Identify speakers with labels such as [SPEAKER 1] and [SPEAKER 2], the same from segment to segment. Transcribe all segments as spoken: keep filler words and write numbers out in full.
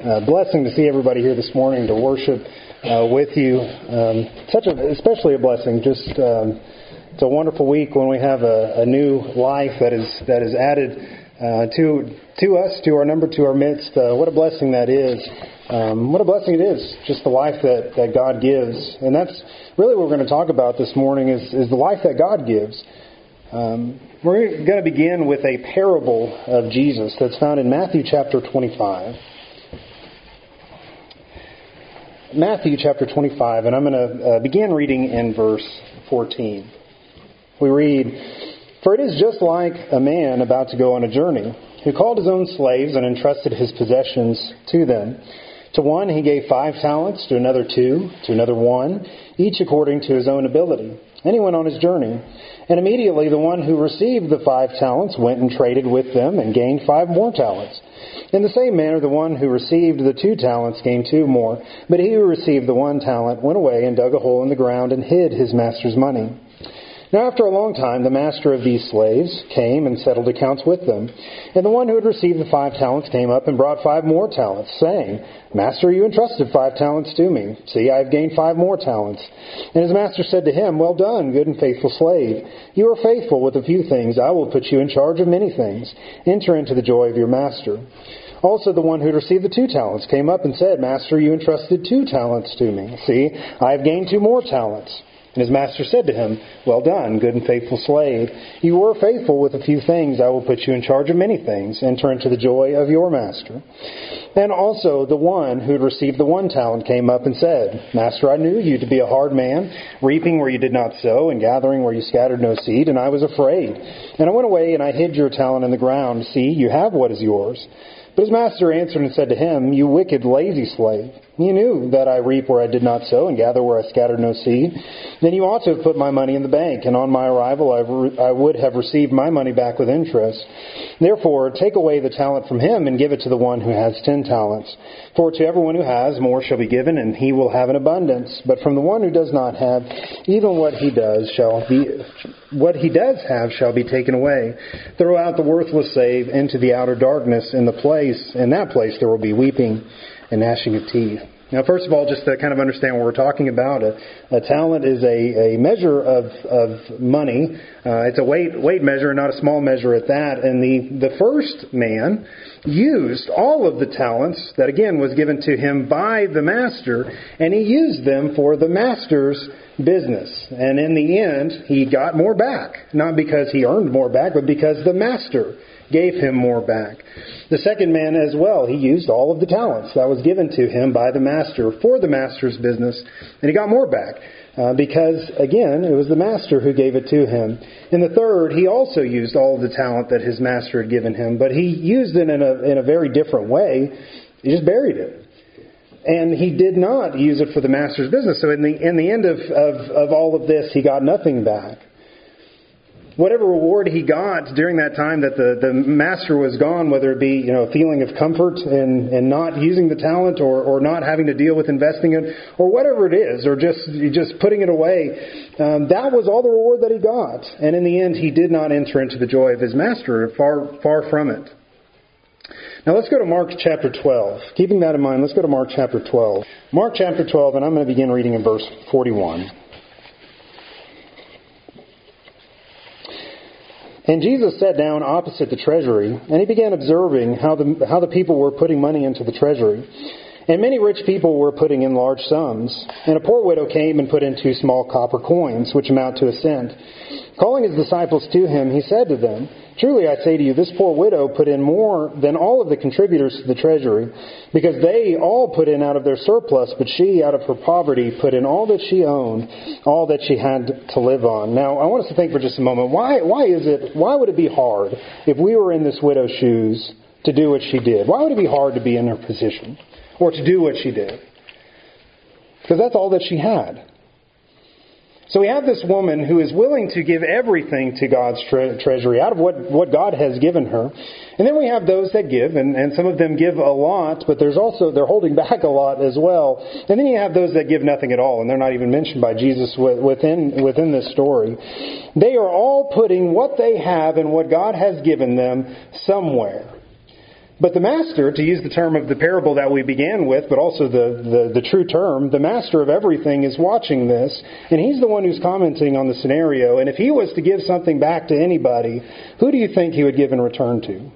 [SPEAKER 1] uh, blessing to see everybody here this morning to worship uh, with you. Um, such a, especially a blessing. Just um, it's a wonderful week when we have a, a new life that is that is added uh, to to us, to our number, to our midst. Uh, what a blessing that is. Um, what a blessing it is, just the life that, that God gives. And that's really what we're going to talk about this morning is, is the life that God gives. Um, we're going to begin with a parable of Jesus that's found in Matthew chapter twenty-five. Matthew chapter twenty-five, and I'm going to uh, begin reading in verse fourteen. We read, "For it is just like a man about to go on a journey, who called his own slaves and entrusted his possessions to them. To one he gave five talents, to another two, to another one, each according to his own ability. And he went on his journey. And immediately the one who received the five talents went and traded with them and gained five more talents. In the same manner the one who received the two talents gained two more. But he who received the one talent went away and dug a hole in the ground and hid his master's money. Now after a long time, the master of these slaves came and settled accounts with them. And the one who had received the five talents came up and brought five more talents, saying, Master, you entrusted five talents to me. See, I have gained five more talents. And his master said to him, Well done, good and faithful slave. You are faithful with a few things. I will put you in charge of many things. Enter into the joy of your master. Also the one who had received the two talents came up and said, Master, you entrusted two talents to me. See, I have gained two more talents. And his master said to him, Well done, good and faithful slave. You were faithful with a few things. I will put you in charge of many things. Enter into the joy of your master. And also the one who had received the one talent came up and said, Master, I knew you to be a hard man, reaping where you did not sow and gathering where you scattered no seed, and I was afraid. And I went away and I hid your talent in the ground. See, you have what is yours. But his master answered and said to him, You wicked, lazy slave. You knew that I reap where I did not sow and gather where I scattered no seed. Then you ought to have put my money in the bank, and on my arrival I, re- I would have received my money back with interest. Therefore, take away the talent from him and give it to the one who has ten talents. For to everyone who has, more shall be given, and he will have an abundance. But from the one who does not have, even what he does shall be, what he does have shall be taken away. Throw out the worthless slave into the outer darkness. In the place, in that place, there will be weeping and gnashing of teeth." Now, first of all, just to kind of understand what we're talking about, a, a talent is a, a measure of, of money. Uh, it's a weight weight measure, not a small measure at that. And the, the first man used all of the talents that, again, was given to him by the master, and he used them for the master's business. And in the end, he got more back. Not because he earned more back, but because the master gave him more back. The second man as well, he used all of the talents that was given to him by the master for the master's business, and he got more back uh, because, again, it was the master who gave it to him. And the third, he also used all of the talent that his master had given him, but he used it in a, in a very different way. He just buried it. And he did not use it for the master's business. So in the in the end of, of, of all of this, he got nothing back. Whatever reward he got during that time that the, the master was gone, whether it be, you know, a feeling of comfort in, in not using the talent or, or not having to deal with investing it, or whatever it is, or just just putting it away, um, that was all the reward that he got. And in the end, he did not enter into the joy of his master, far, far from it. Now let's go to Mark chapter twelve. Keeping that in mind, let's go to Mark chapter twelve. Mark chapter twelve, and I'm going to begin reading in verse forty-one. And Jesus sat down opposite the treasury, and he began observing how the how the people were putting money into the treasury. And many rich people were putting in large sums. And a poor widow came and put in two small copper coins, which amount to a cent. Calling his disciples to him, he said to them, Truly I say to you, this poor widow put in more than all of the contributors to the treasury, because they all put in out of their surplus, but she, out of her poverty, put in all that she owned, all that she had to live on. Now, I want us to think for just a moment, why, why is it, why would it be hard if we were in this widow's shoes to do what she did? Why would it be hard to be in her position or to do what she did? Because that's all that she had. So we have this woman who is willing to give everything to God's tre- treasury out of what, what God has given her. And then we have those that give, and, and some of them give a lot, but there's also, they're holding back a lot as well. And then you have those that give nothing at all, and they're not even mentioned by Jesus within, within this story. They are all putting what they have and what God has given them somewhere. But the master, to use the term of the parable that we began with, but also the, the, the true term, the master of everything is watching this, and he's the one who's commenting on the scenario. And if he was to give something back to anybody, who do you think he would give in return to?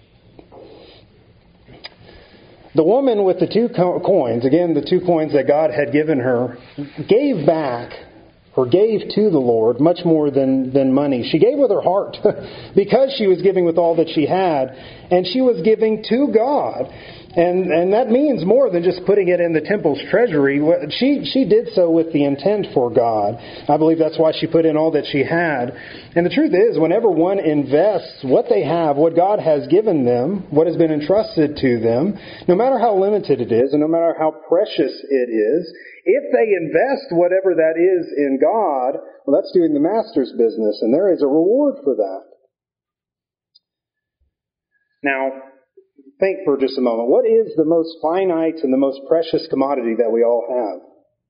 [SPEAKER 1] The woman with the two co- coins, again, the two coins that God had given her, gave back or gave to the Lord much more than, than money. She gave with her heart because she was giving with all that she had, and she was giving to God. And and that means more than just putting it in the temple's treasury. She she did so with the intent for God. I believe that's why she put in all that she had. And the truth is, whenever one invests what they have, what God has given them, what has been entrusted to them, no matter how limited it is and no matter how precious it is, if they invest whatever that is in God, well, that's doing the master's business, and there is a reward for that. Now, think for just a moment. What is the most finite and the most precious commodity that we all have?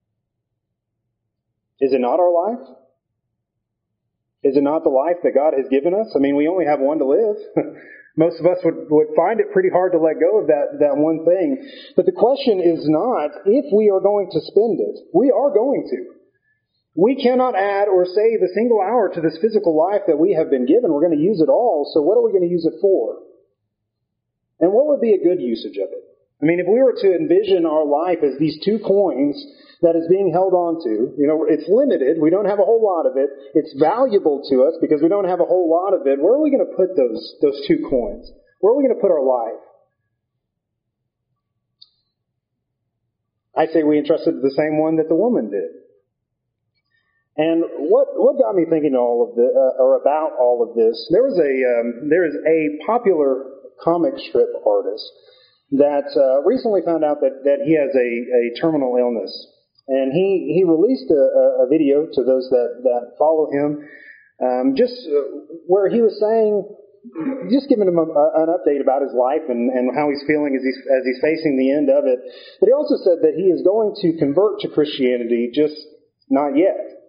[SPEAKER 1] Is it not our life? Is it not the life that God has given us? I mean, we only have one to live. Most of us would, would find it pretty hard to let go of that, that one thing. But the question is not if we are going to spend it. We are going to. We cannot add or save a single hour to this physical life that we have been given. We're going to use it all. So what are we going to use it for? And what would be a good usage of it? I mean, if we were to envision our life as these two coins that is being held on to, you know, it's limited. We don't have a whole lot of it. It's valuable to us because we don't have a whole lot of it. Where are we going to put those, those two coins? Where are we going to put our life? I say we entrusted the same one that the woman did. And what what got me thinking all of the uh, or about all of this? There was a um, there is a popular comic strip artist that uh, recently found out that, that he has a, a terminal illness. And he, he released a, a video to those that, that follow him, um, just uh, where he was saying, just giving him a, an update about his life and, and how he's feeling as he's, as he's facing the end of it. But he also said that he is going to convert to Christianity, just not yet.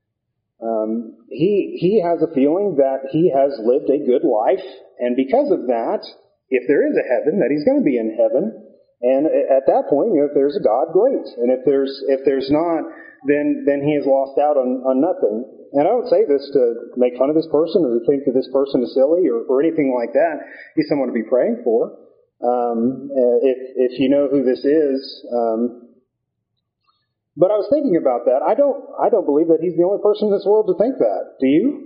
[SPEAKER 1] Um, he he has a feeling that he has lived a good life, and because of that, if there is a heaven, that he's going to be in heaven. And at that point, you know, if there's a God, great. And if there's if there's not, then then he has lost out on, on nothing. And I don't say this to make fun of this person or to think that this person is silly or, or anything like that. He's someone to be praying for. Um, if if you know who this is. Um, but I was thinking about that. I don't I don't believe that he's the only person in this world to think that. Do you?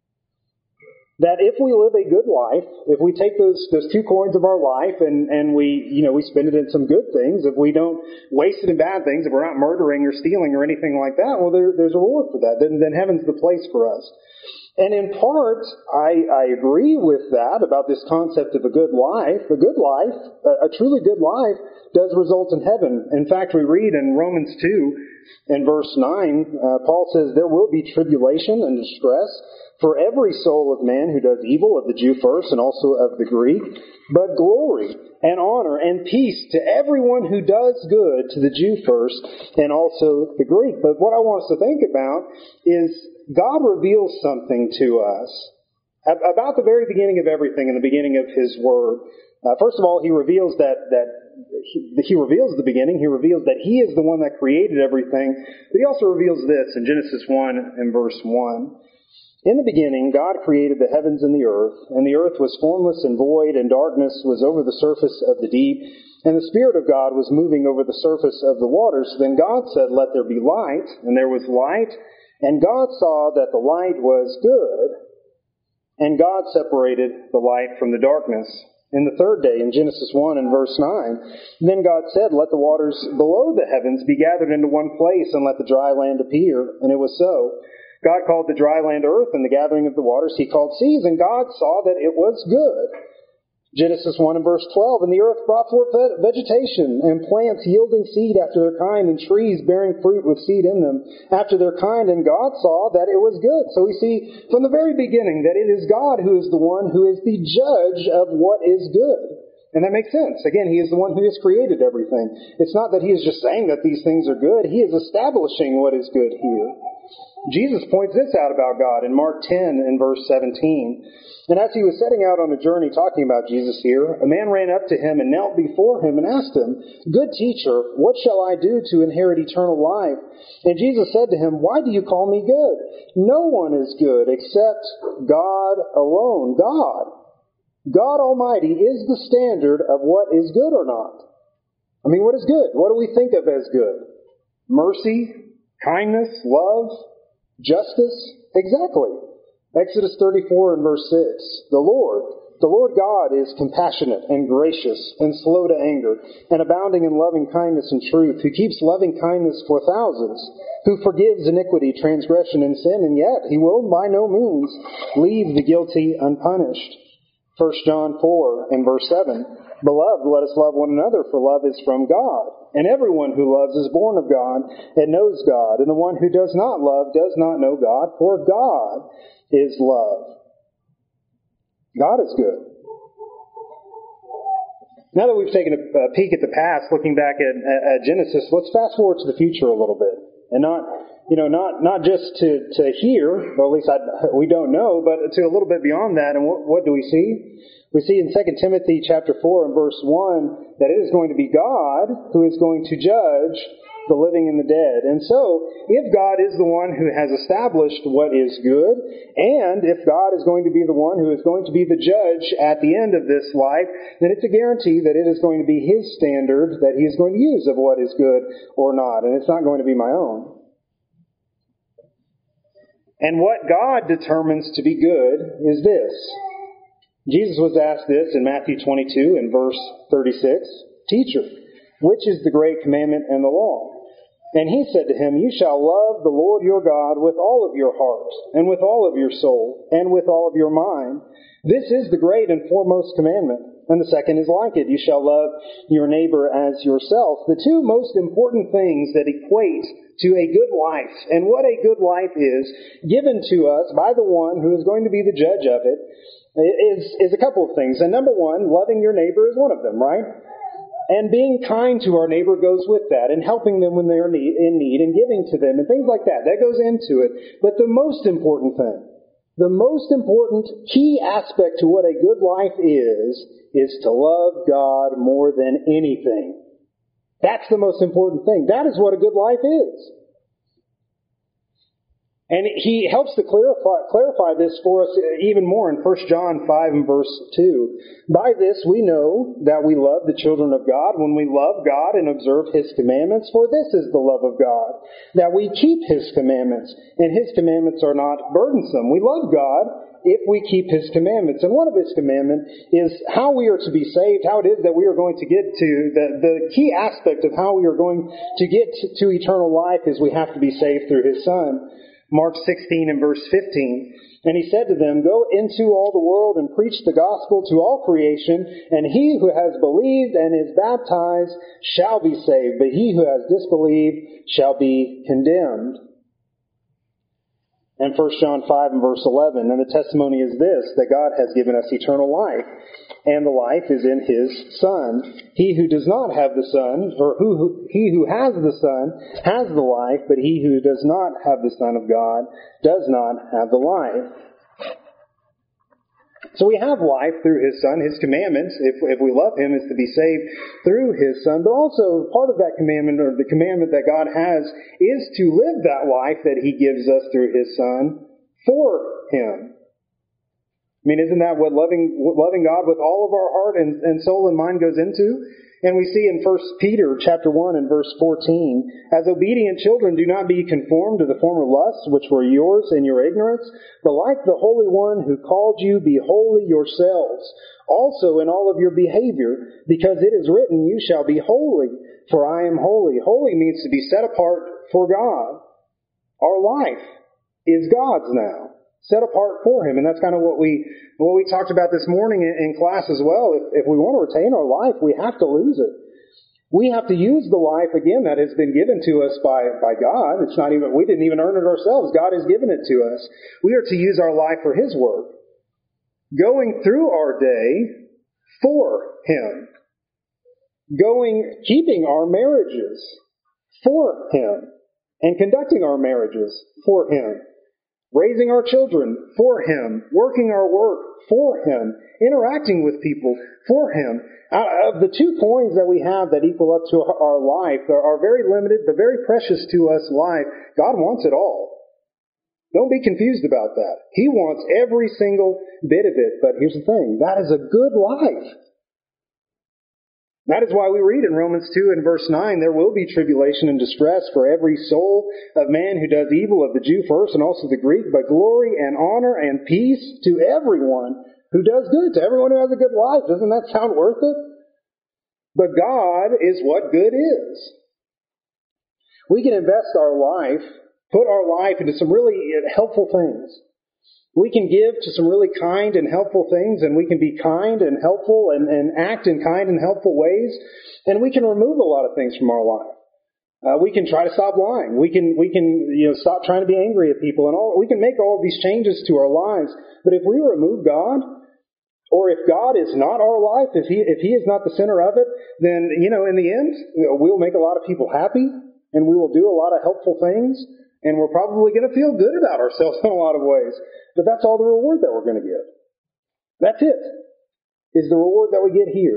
[SPEAKER 1] That if we live a good life, if we take those those two coins of our life and, and we, you know, we spend it in some good things, if we don't waste it in bad things, if we're not murdering or stealing or anything like that, well, there, there's a reward for that. Then, then heaven's the place for us. And in part, I, I agree with that about this concept of a good life. A good life, a, a truly good life, does result in heaven. In fact, we read in Romans two, in verse nine, uh, Paul says, there will be tribulation and distress for every soul of man who does evil, of the Jew first and also of the Greek, but glory and honor and peace to everyone who does good, to the Jew first and also the Greek. But what I want us to think about is God reveals something to us about the very beginning of everything, in the beginning of His Word. Uh, first of all, He reveals that that he, he reveals the beginning. He reveals that He is the one that created everything. But He also reveals this in Genesis one and verse one. In the beginning, God created the heavens and the earth, and the earth was formless and void, and darkness was over the surface of the deep, and the Spirit of God was moving over the surface of the waters. Then God said, let there be light, and there was light, and God saw that the light was good, and God separated the light from the darkness. In the third day, in Genesis one and verse nine, then God said, let the waters below the heavens be gathered into one place, and let the dry land appear. And it was so. God called the dry land earth, and the gathering of the waters He called seas, and God saw that it was good. Genesis one and verse twelve, and the earth brought forth vegetation, and plants yielding seed after their kind, and trees bearing fruit with seed in them after their kind, and God saw that it was good. So we see from the very beginning that it is God who is the one who is the judge of what is good. And that makes sense. Again, He is the one who has created everything. It's not that He is just saying that these things are good. He is establishing what is good here. Jesus points this out about God in Mark ten and verse seventeen. And as he was setting out on a journey talking about Jesus here, a man ran up to him and knelt before him and asked him, "Good teacher, what shall I do to inherit eternal life?" And Jesus said to him, "Why do you call me good? No one is good except God alone." God. God Almighty is the standard of what is good or not. I mean, what is good? What do we think of as good? Mercy, kindness, love, justice? Exactly. Exodus thirty-four and verse six. The Lord, the Lord God is compassionate and gracious and slow to anger and abounding in loving kindness and truth, who keeps loving kindness for thousands, who forgives iniquity, transgression, and sin, and yet he will by no means leave the guilty unpunished. First John four and verse seven. Beloved, let us love one another, for love is from God. And everyone who loves is born of God and knows God. And the one who does not love does not know God, for God is love. God is good. Now that we've taken a peek at the past, looking back at, at Genesis, let's fast forward to the future a little bit. And not, you know, not, not just to, to here, or at least I, we don't know, but to a little bit beyond that. And what, what do we see? We see in Second Timothy chapter four and verse one that it is going to be God who is going to judge the living and the dead. And so, if God is the one who has established what is good, and if God is going to be the one who is going to be the judge at the end of this life, then it's a guarantee that it is going to be His standard that He is going to use of what is good or not. And it's not going to be my own. And what God determines to be good is this. Jesus was asked this in Matthew twenty-two and verse thirty-six. Teacher, which is the great commandment in the law? And he said to him, You shall love the Lord your God with all of your heart, and with all of your soul, and with all of your mind. This is the great and foremost commandment. And the second is like it. You shall love your neighbor as yourself. The two most important things that equate to a good life, and what a good life is, given to us by the one who is going to be the judge of it, is, is a couple of things. And number one, loving your neighbor is one of them, right? And being kind to our neighbor goes with that, and helping them when they're in need, and giving to them, and things like that. That goes into it. But the most important thing, the most important key aspect to what a good life is, is to love God more than anything. That's the most important thing. That is what a good life is. And he helps to clarify, clarify this for us even more in First John five and verse two. By this we know that we love the children of God when we love God and observe His commandments. For this is the love of God, that we keep His commandments, and His commandments are not burdensome. We love God if we keep His commandments. And one of His commandments is how we are to be saved, how it is that we are going to get to, the, the key aspect of how we are going to get to, to eternal life is we have to be saved through His Son. Mark sixteen and verse fifteen. And He said to them, Go into all the world and preach the gospel to all creation, and he who has believed and is baptized shall be saved, but he who has disbelieved shall be condemned. And First John five and verse eleven, and the testimony is this, that God has given us eternal life, and the life is in His Son. He who does not have the Son, or who, who he who has the Son, has the life, but he who does not have the Son of God does not have the life. So we have life through His Son. His commandments, if, if we love Him, is to be saved through His Son. But also, part of that commandment, or the commandment that God has, is to live that life that He gives us through His Son for Him. I mean, isn't that what loving loving God with all of our heart and, and soul and mind goes into? And we see in First Peter chapter one and verse fourteen, As obedient children, do not be conformed to the former lusts which were yours in your ignorance, but like the Holy One who called you, be holy yourselves, also in all of your behavior, because it is written, You shall be holy, for I am holy. Holy means to be set apart for God. Our life is God's now, set apart for Him. And that's kind of what we what we talked about this morning in, in class as well. If, if we want to retain our life, we have to lose it. We have to use the life, again, that has been given to us by, by God. It's not even, we didn't even earn it ourselves. God has given it to us. We are to use our life for His work. Going through our day for Him. Going, keeping our marriages for Him. and conducting our marriages for Him, raising our children for Him, working our work for Him, interacting with people for Him. Out of the two coins that we have that equal up to our life, our very limited but very precious to us life, God wants it all. Don't be confused about that. He wants every single bit of it, but here's the thing, that is a good life. That is why we read in Romans two and verse nine, there will be tribulation and distress for every soul of man who does evil, of the Jew first and also the Greek, but glory and honor and peace to everyone who does good, to everyone who has a good life. Doesn't that sound worth it? But God is what good is. We can invest our life, put our life into some really helpful things. We can give to some really kind and helpful things, and we can be kind and helpful and, and act in kind and helpful ways, and we can remove a lot of things from our life. Uh, we can try to stop lying. We can we can you know stop trying to be angry at people, and all. We can make all of these changes to our lives. But if we remove God, or if God is not our life, if He if He is not the center of it, then you know in the end you know, we'll make a lot of people happy, and we will do a lot of helpful things. And we're probably going to feel good about ourselves in a lot of ways. But that's all the reward that we're going to get. That's it. Is the reward that we get here.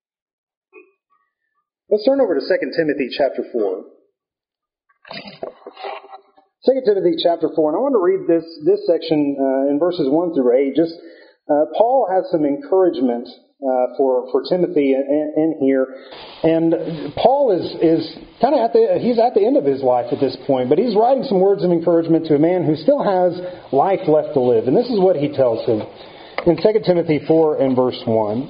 [SPEAKER 1] Let's turn over to Second Timothy chapter four. Second Timothy chapter four. And I want to read this, this section uh, in verses one through eight. Just uh, Paul has some encouragement Uh, for for Timothy in, in here, and Paul is is kind of at the he's at the end of his life at this point, but he's writing some words of encouragement to a man who still has life left to live, and this is what he tells him in Second Timothy four and verse one.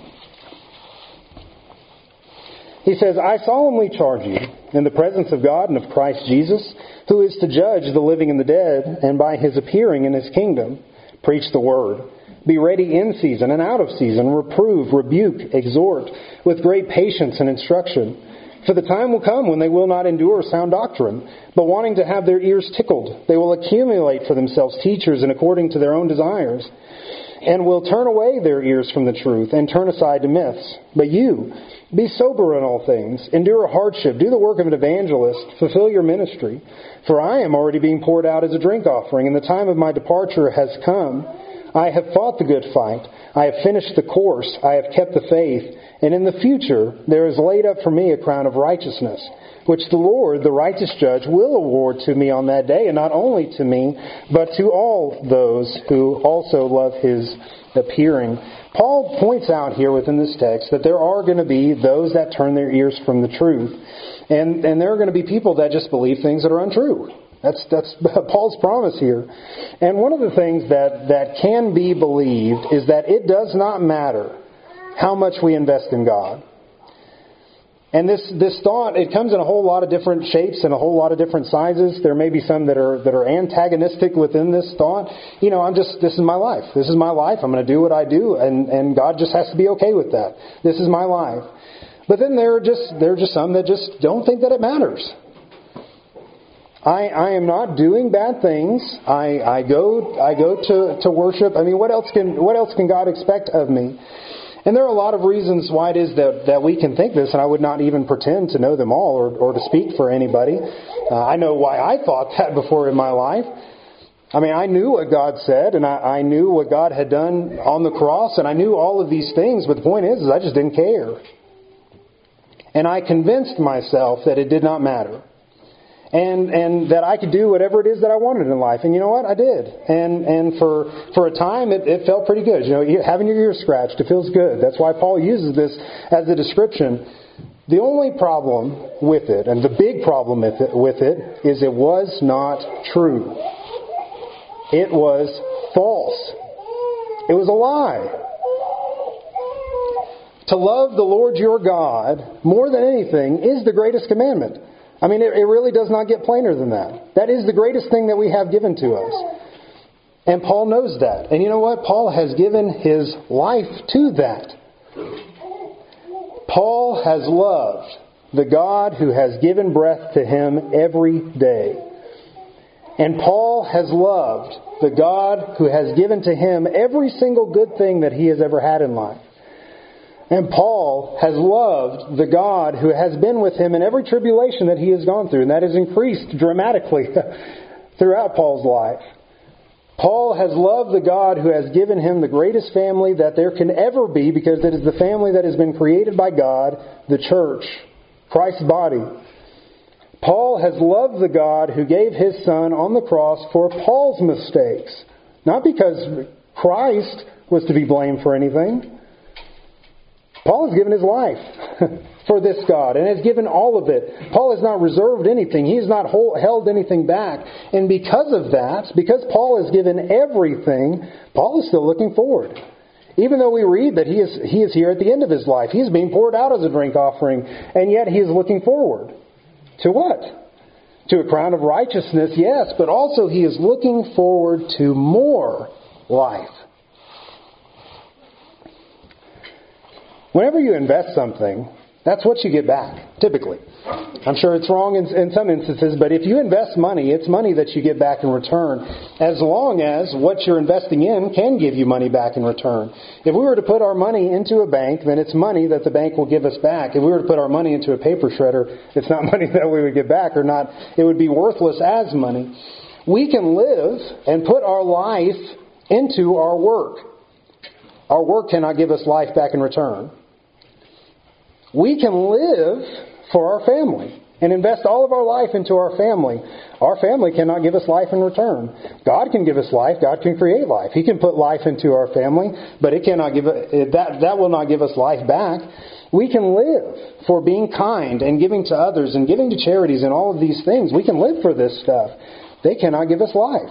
[SPEAKER 1] He says, "I solemnly charge you in the presence of God and of Christ Jesus, who is to judge the living and the dead, and by His appearing in His kingdom, preach the word. Be ready in season and out of season, reprove, rebuke, exhort, with great patience and instruction. For the time will come when they will not endure sound doctrine, but wanting to have their ears tickled, they will accumulate for themselves teachers in according to their own desires, and will turn away their ears from the truth and turn aside to myths. But you, be sober in all things, endure hardship, do the work of an evangelist, fulfill your ministry. For I am already being poured out as a drink offering, and the time of my departure has come. I have fought the good fight. I have finished the course. I have kept the faith. And in the future, there is laid up for me a crown of righteousness, which the Lord, the righteous judge, will award to me on that day, and not only to me, but to all those who also love His appearing." Paul points out here within this text that there are going to be those that turn their ears from the truth. And, and there are going to be people that just believe things that are untrue. That's that's Paul's promise here. And one of the things that, that can be believed is that it does not matter how much we invest in God. And this, this thought, it comes in a whole lot of different shapes and a whole lot of different sizes. There may be some that are that are antagonistic within this thought. You know, I'm just this is my life. This is my life. I'm going to do what I do, and, and God just has to be okay with that. This is my life. But then there are just there are just some that just don't think that it matters. I, I am not doing bad things. I, I go I go to, to worship. I mean, what else can what else can God expect of me? And there are a lot of reasons why it is that, that we can think this, and I would not even pretend to know them all or, or to speak for anybody. Uh, I know why I thought that before in my life. I mean, I knew what God said, and I, I knew what God had done on the cross, and I knew all of these things, but the point is, is I just didn't care. And I convinced myself that it did not matter. And and that I could do whatever it is that I wanted in life. And you know what? I did. And and for for a time, it, it felt pretty good. You know, having your ears scratched, it feels good. That's why Paul uses this as a description. The only problem with it, and the big problem with it, with it, is it was not true. It was false. It was a lie. To love the Lord your God more than anything is the greatest commandment. I mean, it, it really does not get plainer than that. That is the greatest thing that we have given to us. And Paul knows that. And you know what? Paul has given his life to that. Paul has loved the God who has given breath to him every day. And Paul has loved the God who has given to him every single good thing that he has ever had in life. And Paul has loved the God who has been with him in every tribulation that he has gone through. And that has increased dramatically throughout Paul's life. Paul has loved the God who has given him the greatest family that there can ever be, because it is the family that has been created by God, the church, Christ's body. Paul has loved the God who gave his Son on the cross for Paul's mistakes. Not because Christ was to be blamed for anything. Paul has given his life for this God and has given all of it. Paul has not reserved anything. He has not hold, held anything back. And because of that, because Paul has given everything, Paul is still looking forward. Even though we read that he is, he is here at the end of his life. He is being poured out as a drink offering. And yet he is looking forward. To what? To a crown of righteousness, yes. But also he is looking forward to more life. Whenever you invest something, that's what you get back, typically. I'm sure it's wrong in, in some instances, but if you invest money, it's money that you get back in return, as long as what you're investing in can give you money back in return. If we were to put our money into a bank, then it's money that the bank will give us back. If we were to put our money into a paper shredder, it's not money that we would get back, or not. It would be worthless as money. We can live and put our life into our work. Our work cannot give us life back in return. We can live for our family and invest all of our life into our family. Our family cannot give us life in return. God can give us life. God can create life. He can put life into our family, but it cannot give it, that that will not give us life back. We can live for being kind and giving to others and giving to charities and all of these things. We can live for this stuff. They cannot give us life.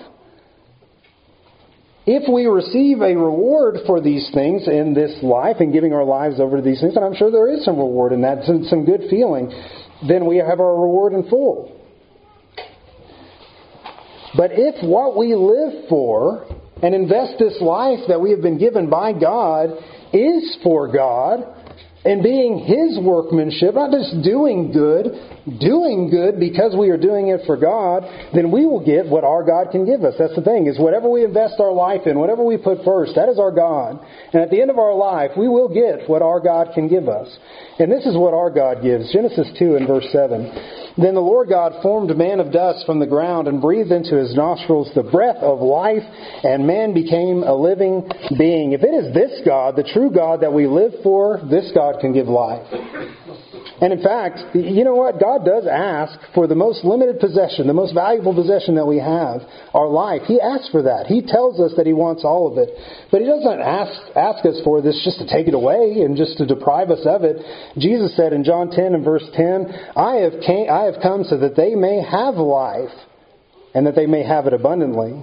[SPEAKER 1] If we receive a reward for these things in this life and giving our lives over to these things, and I'm sure there is some reward in that, some, some good feeling, then we have our reward in full. But if what we live for and invest this life that we have been given by God is for God and being His workmanship, not just doing good, doing good because we are doing it for God, then we will get what our God can give us. That's the thing, is whatever we invest our life in, whatever we put first, that is our God. And at the end of our life, we will get what our God can give us. And this is what our God gives. Genesis two and verse seven. Then the Lord God formed man of dust from the ground and breathed into his nostrils the breath of life, and man became a living being. If it is this God, the true God that we live for, this God can give life. And in fact, you know what? God does ask for the most limited possession, the most valuable possession that we have, our life. He asks for that. He tells us that He wants all of it. But He doesn't ask ask us for this just to take it away and just to deprive us of it. Jesus said in John ten and verse ten, I have came, I have come so that they may have life and that they may have it abundantly.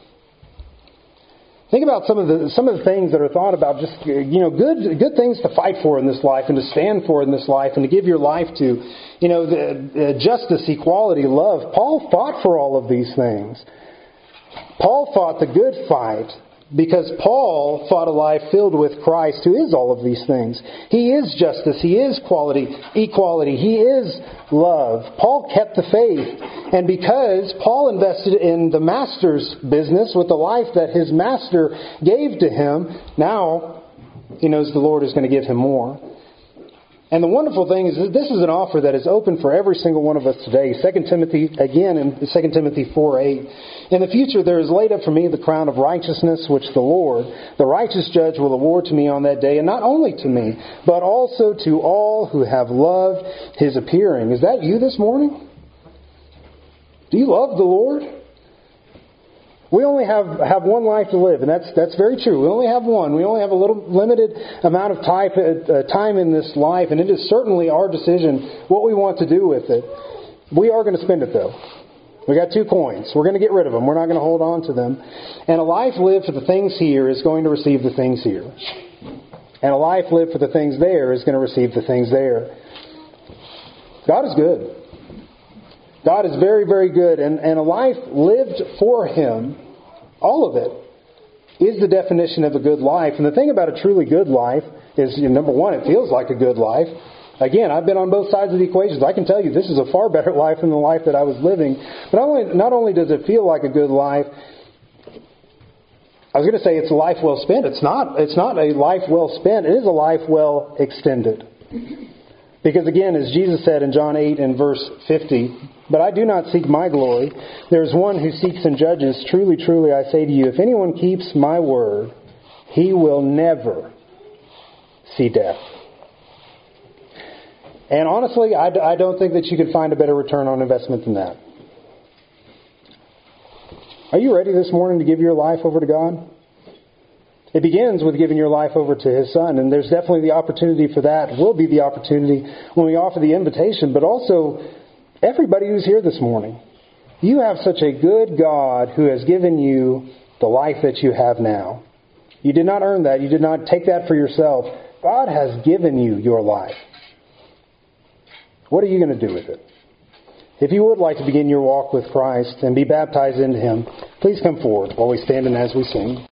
[SPEAKER 1] Think about some of the some of the things that are thought about, just, you know, good good things to fight for in this life and to stand for in this life and to give your life to. You know, the, uh, justice, equality, love. Paul fought for all of these things. Paul fought the good fight because Paul fought a life filled with Christ, who is all of these things. He is justice. He is quality, equality. He is love. Paul kept the faith. And because Paul invested in the master's business with the life that his master gave to him, now he knows the Lord is going to give him more. And the wonderful thing is that this is an offer that is open for every single one of us today. Second Timothy, again in Second Timothy four eight. In the future there is laid up for me the crown of righteousness, which the Lord, the righteous judge, will award to me on that day. And not only to me, but also to all who have loved His appearing. Is that you this morning? Do you love the Lord? We only have, have one life to live, and that's that's very true. We only have one. We only have a little limited amount of type, uh, time in this life, and it is certainly our decision what we want to do with it. We are going to spend it, though. We got two coins. We're going to get rid of them. We're not going to hold on to them. And a life lived for the things here is going to receive the things here. And a life lived for the things there is going to receive the things there. God is good. God is very, very good. And, and a life lived for Him, all of it, is the definition of a good life. And the thing about a truly good life is, you know, number one, it feels like a good life. Again, I've been on both sides of the equations. I can tell you this is a far better life than the life that I was living. But not only, not only does it feel like a good life, I was going to say it's a life well spent. It's not. It's not a life well spent. It is a life well extended. Because again, as Jesus said in John eight and verse fifty, "But I do not seek my glory. There is one who seeks and judges. Truly, truly, I say to you, if anyone keeps my word, he will never see death." And honestly, I, I don't think that you could find a better return on investment than that. Are you ready this morning to give your life over to God? It begins with giving your life over to His Son, and there's definitely the opportunity for that. Will be the opportunity when we offer the invitation, but also everybody who's here this morning. You have such a good God who has given you the life that you have now. You did not earn that. You did not take that for yourself. God has given you your life. What are you going to do with it? If you would like to begin your walk with Christ and be baptized into Him, please come forward while we stand and as we sing.